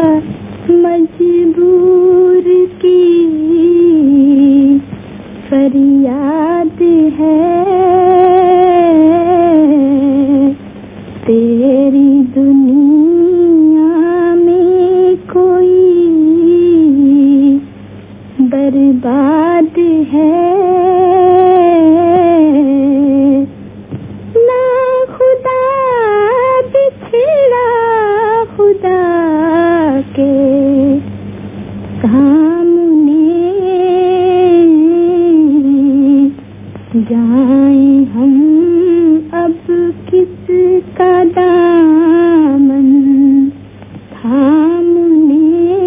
मजबूर की फरियाद है। तेरी दुनिया में कोई बर्बाद है। ना खुदा बिछड़ा खुदा के सामने जाए हम अब किसका दामन थामने।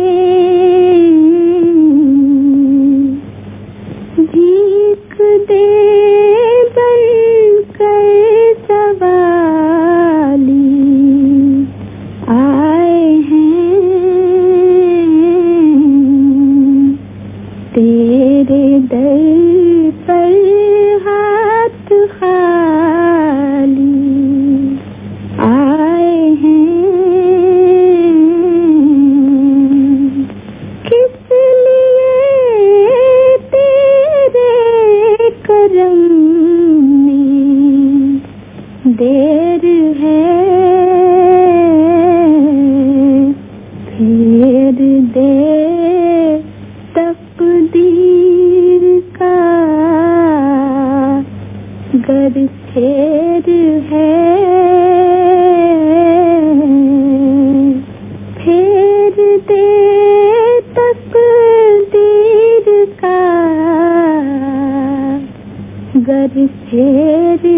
भीख दे बनकर सवाली आए हैं तेरे दर पर हाथ खाली आए हैं। किस लिए तेरे करम में देर है। फेर दे तकदीर का गर फेर है। फेर दे तकदीर का गर फेर